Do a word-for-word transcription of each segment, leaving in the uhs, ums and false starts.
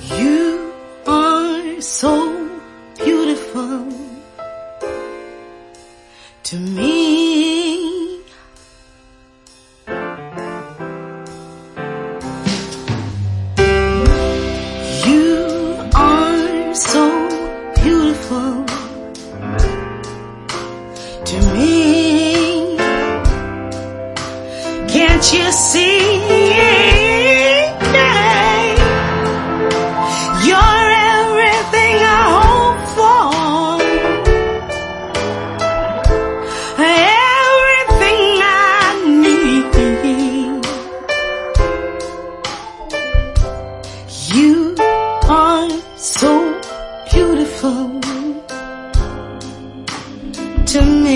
You are so beautiful to me. You are so beautiful to me. Can't you see? You're everything I hope for, everything I need. You are so beautiful to me.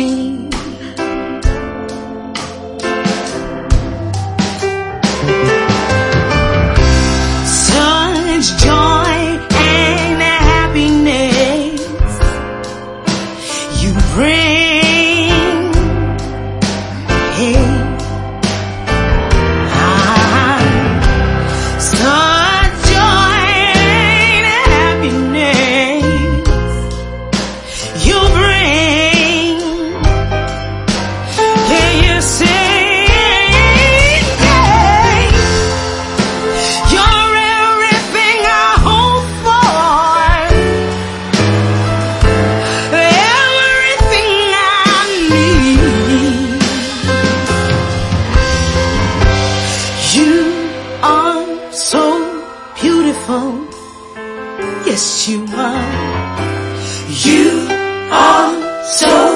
Such joy and happiness you bring. Hey, ah, such joy and happiness you bring. Can you see? So beautiful, yes you are. You are so